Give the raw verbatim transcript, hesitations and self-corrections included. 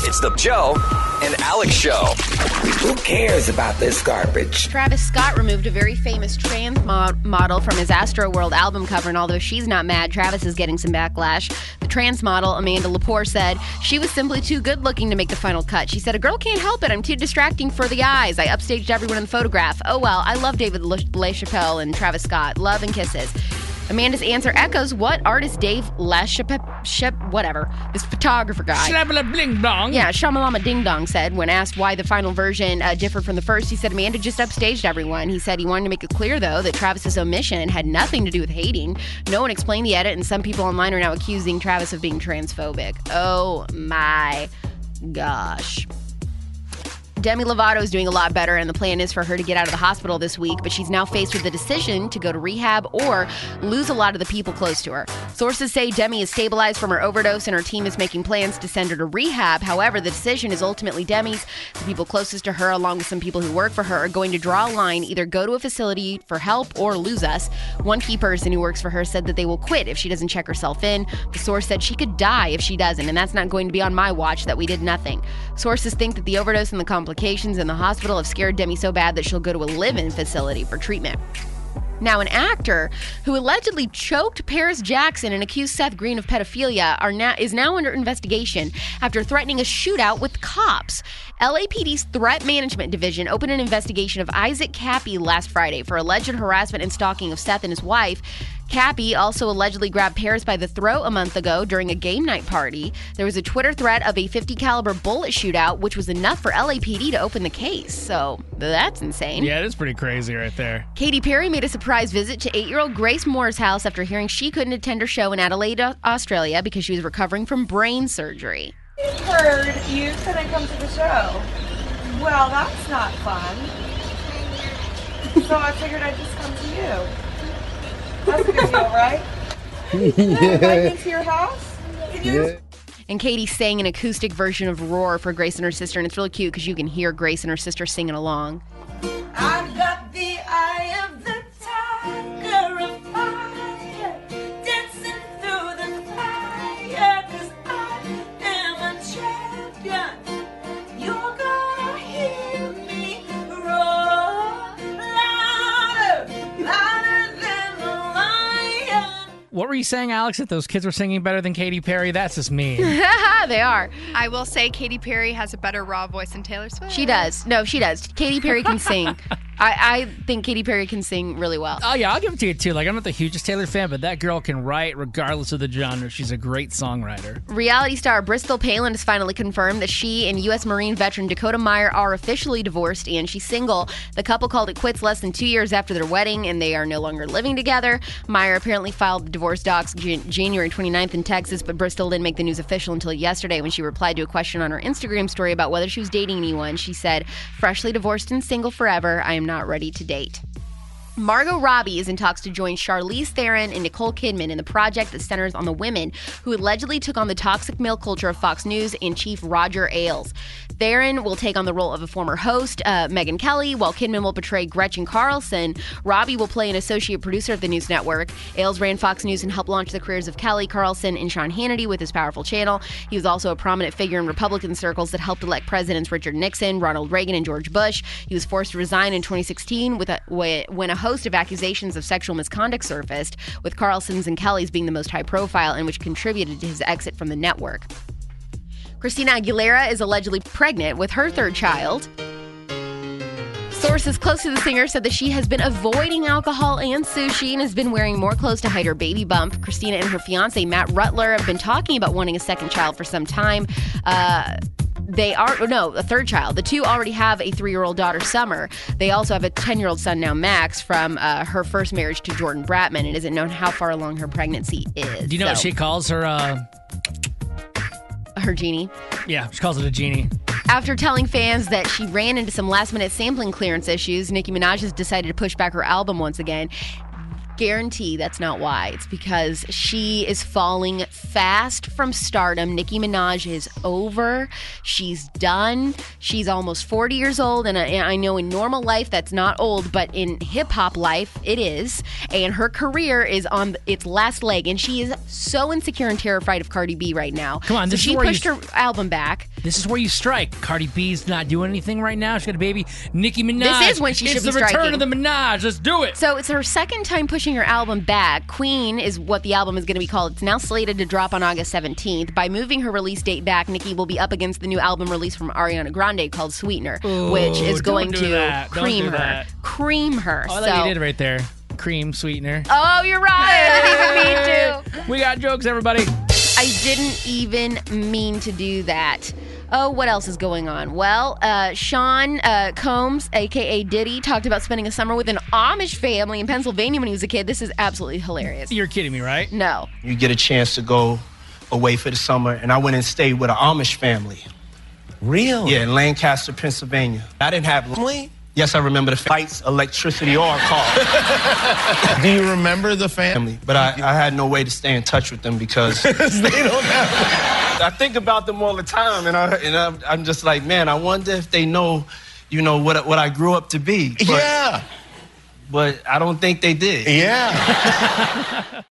It's the Joe and Alex Show. Who cares about this garbage? Travis Scott removed a very famous trans mod- model from his Astroworld album cover, and although she's not mad, Travis is getting some backlash. The trans model, Amanda Lepore, said she was simply too good-looking to make the final cut. She said, "A girl can't help it. I'm too distracting for the eyes. I upstaged everyone in the photograph. Oh well, I love David Le- LaChapelle and Travis Scott. Love and kisses." Amanda's answer echoes what artist Dave LaChapelle, Shep, whatever, this photographer guy. Shabala bling dong. Yeah, Shamalama Ding Dong said when asked why the final version uh, differed from the first. He said Amanda just upstaged everyone. He said he wanted to make it clear, though, that Travis's omission had nothing to do with hating. No one explained the edit, and some people online are now accusing Travis of being transphobic. Oh my gosh. Demi Lovato is doing a lot better, and the plan is for her to get out of the hospital this week, but she's now faced with the decision to go to rehab or lose a lot of the people close to her. Sources say Demi is stabilized from her overdose, and her team is making plans to send her to rehab. However, the decision is ultimately Demi's. The people closest to her, along with some people who work for her, are going to draw a line, either go to a facility for help or lose us. One key person who works for her said that they will quit if she doesn't check herself in. The source said she could die if she doesn't, and that's not going to be on my watch that we did nothing. Sources think that the overdose and the complications in the hospital have scared Demi so bad that she'll go to a live-in facility for treatment. Now, an actor who allegedly choked Paris Jackson and accused Seth Green of pedophilia are now, is now under investigation after threatening a shootout with cops. L A P D's Threat Management Division opened an investigation of Isaac Cappy last Friday for alleged harassment and stalking of Seth and his wife. Cappy also allegedly grabbed Paris by the throat a month ago during a game night party. There was a Twitter threat of a fifty caliber bullet shootout, which was enough for L A P D to open the case. So that's insane. Yeah, that's pretty crazy right there. Katy Perry made a surprise visit to eight-year-old Grace Moore's house after hearing she couldn't attend her show in Adelaide, Australia, because she was recovering from brain surgery. I heard you couldn't come to the show. Well, that's not fun. So I figured I'd just come to you. That's a good deal, right? Yeah. Invite me to your house? Can you? Yeah. And Katie sang an acoustic version of Roar for Grace and her sister, and it's really cute because you can hear Grace and her sister singing along. I've got the eye of the tiger of fire, dancing through the fire, 'cause I am a champion. You're gonna hear me roar louder, louder than a lion. What were you saying, Alex, that those kids were singing better than Katy Perry? That's just mean. They are. I will say Katy Perry has a better raw voice than Taylor Swift. She does. No, she does. Katy Perry can sing. I, I think Katy Perry can sing really well. Oh, yeah, I'll give it to you, too. Like, I'm not the hugest Taylor fan, but that girl can write regardless of the genre. She's a great songwriter. Reality star Bristol Palin has finally confirmed that she and U S Marine veteran Dakota Meyer are officially divorced, and she's single. The couple called it quits less than two years after their wedding, and they are no longer living together. Meyer apparently filed the divorce docs Jan- January twenty-ninth in Texas, but Bristol didn't make the news official until yesterday when she replied to a question on her Instagram story about whether she was dating anyone. She said, "Freshly divorced and single forever. I am not ready to date." Margot Robbie is in talks to join Charlize Theron and Nicole Kidman in the project that centers on the women who allegedly took on the toxic male culture of Fox News and Chief Roger Ailes. Theron will take on the role of a former host, uh, Megyn Kelly, while Kidman will portray Gretchen Carlson. Robbie will play an associate producer of the news network. Ailes ran Fox News and helped launch the careers of Kelly, Carlson, and Sean Hannity with his powerful channel. He was also a prominent figure in Republican circles that helped elect Presidents Richard Nixon, Ronald Reagan, and George Bush. He was forced to resign in twenty sixteen with a, when a host of accusations of sexual misconduct surfaced, with Carlson's and Kelly's being the most high profile and which contributed to his exit from the network. Christina Aguilera is allegedly pregnant with her third child. Sources close to the singer said that she has been avoiding alcohol and sushi and has been wearing more clothes to hide her baby bump. Christina and her fiance, Matt Rutler, have been talking about wanting a second child for some time. Uh... They are, no, a third child. The two already have a three-year-old daughter, Summer. They also have a ten-year-old son now, Max, from uh, her first marriage to Jordan Bratman. It isn't known how far along her pregnancy is. Do you know so. what she calls her? Uh... Her genie? Yeah, she calls it a genie. After telling fans that she ran into some last-minute sampling clearance issues, Nicki Minaj has decided to push back her album once again. guarantee that's not why. It's because she is falling fast from stardom. Nicki Minaj is over. She's done. She's almost forty years old, and I, I know in normal life that's not old, but in hip-hop life it is. And her career is on its last leg, and she is so insecure and terrified of Cardi B right now. Come on, so this she is where pushed you, her album back. This is where you strike. Cardi B's not doing anything right now. She's got a baby. Nicki Minaj. This is when she it's should be the return striking. of the Minaj. Let's do it. So it's her second time pushing her album back. Queen is what the album is going to be called. It's now slated to drop on August seventeenth. By moving her release date back, Nicki will be up against the new album release from Ariana Grande called Sweetener, Ooh, which is don't going do to that. Don't cream do her. that. Cream her. Oh, I so, like you did right there. Cream sweetener. Oh, you're right. I didn't even mean to. We got jokes, everybody. I didn't even mean to do that. Oh, what else is going on? Well, uh, Sean uh, Combs, a k a. Diddy, talked about spending a summer with an Amish family in Pennsylvania when he was a kid. This is absolutely hilarious. You're kidding me, right? No. You get a chance to go away for the summer, and I went and stayed with an Amish family. Real? Yeah, in Lancaster, Pennsylvania. I didn't have... Yes, I remember the lights, electricity, or a car. Do you remember the family? But I, I had no way to stay in touch with them because... they don't have... I think about them all the time, and, I, and I'm, I'm just like, man, I wonder if they know, you know, what, what I grew up to be. But, yeah. But I don't think they did. Yeah.